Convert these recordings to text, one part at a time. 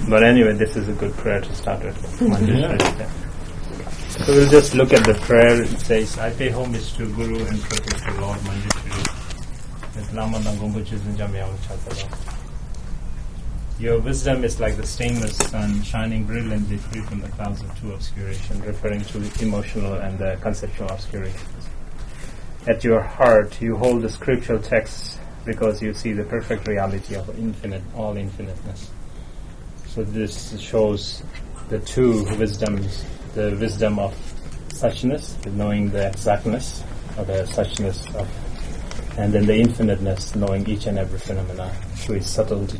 But anyway, this is a good prayer to start with. Yeah. So we'll just look at the prayer. It says, I pay homage to Guru and Protector Lord Manjushri. Your wisdom is like the stainless sun, shining brilliantly free from the clouds of true obscuration, referring to the emotional and the conceptual obscurations. At your heart, you hold the scriptural texts because you see the perfect reality of all infiniteness. So this shows the two wisdoms, the wisdom of suchness, knowing the exactness of the suchness of, and then the infiniteness, knowing each and every phenomena through its subtlety.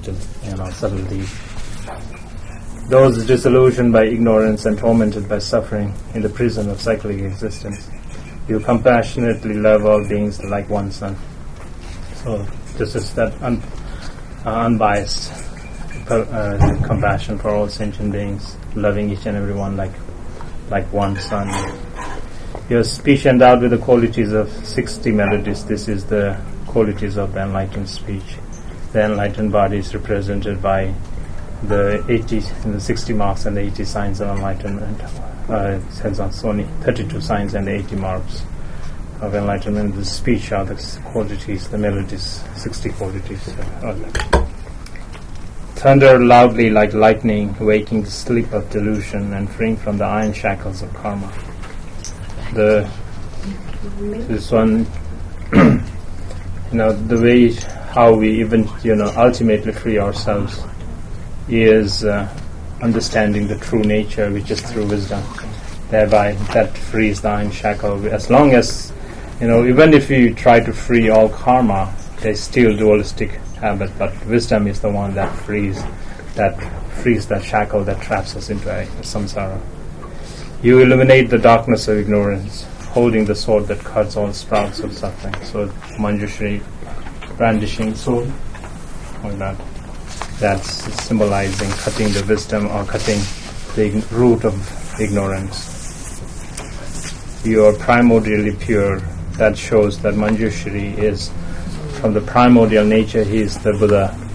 Those disillusioned by ignorance and tormented by suffering in the prison of cyclic existence, you compassionately love all beings like one son. So this is that unbiased compassion for all sentient beings, loving each and every one like one son. Your speech endowed with the qualities of 60 melodies. This is the qualities of the enlightened speech. The enlightened body is represented by the 60 marks and the 80 signs of enlightenment. It says on Sony, 32 signs and 80 marks of enlightenment. The speech are the qualities, the melodies, 60 qualities. Thunder loudly like lightning, waking the sleep of delusion and freeing from the iron shackles of karma. This one, the way how we even, ultimately free ourselves is understanding the true nature, which is through wisdom. Thereby, that frees the iron shackle. As long as, even if you try to free all karma, there's still dualistic habit, but wisdom is the one that frees that shackle that traps us into a samsara. You illuminate the darkness of ignorance, holding the sword that cuts all sprouts of suffering. So Manjushri brandishing sword, like that. That's symbolizing cutting the wisdom or cutting the root of ignorance. You are primordially pure. That shows that Manjushri is from the primordial nature. He is the Buddha.